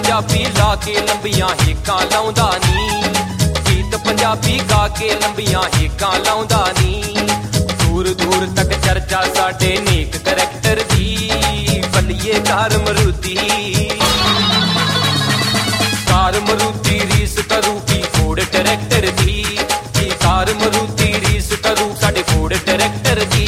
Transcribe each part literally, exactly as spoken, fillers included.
पंजाबी ला के लंबियां हिक्कां लाउंदा नी, गीत पंजाबी गा के लंबियां हिक्कां लाउंदा नी। दूर दूर तक चर्चा साडे नेक करैक्टर दी, बल्लिए कार मरूती कार मरूती रीस करू की फोड़ ट्रैक्टर दी, की कार मरूती रीस करू साडे फोड़ ट्रैक्टर दी।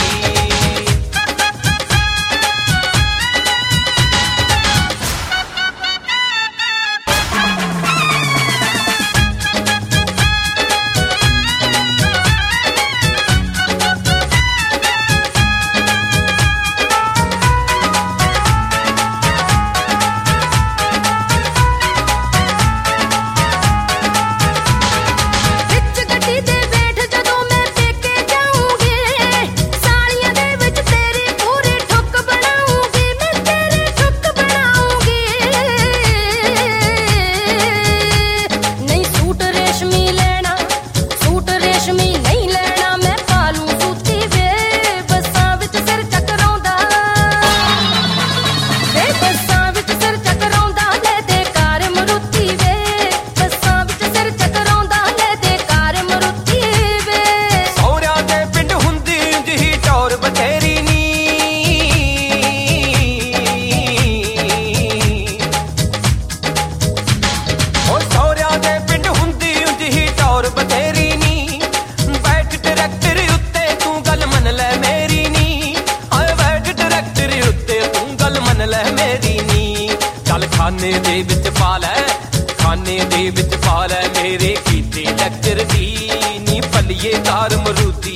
खाने दे विच पा लै खाने दे विच पा लै मेरे कीते लैक्चर दी, नी पल्लिए कार मरूती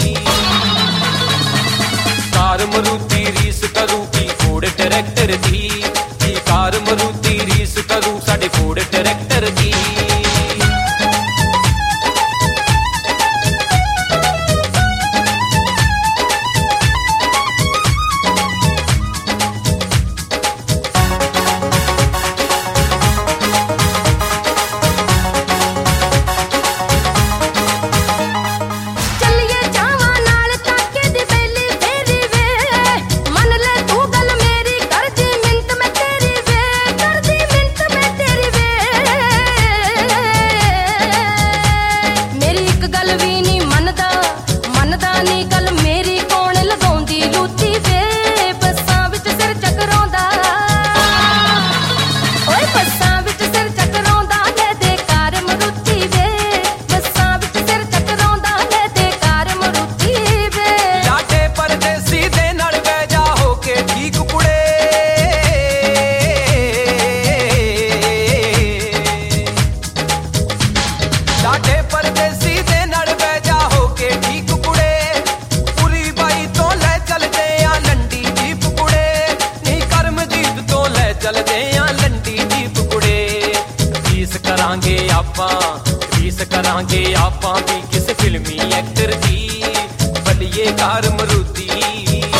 कार मरूती रीस करू की फोड़ ट्रैक्टर दी, की कार मरूती रीस करू साडे फोड़ ट्रैक्टर दी। करांगे आपां रीस करांगे आपां भी किस फिल्मी एक्टर दी, बल्लिए कार मरूती।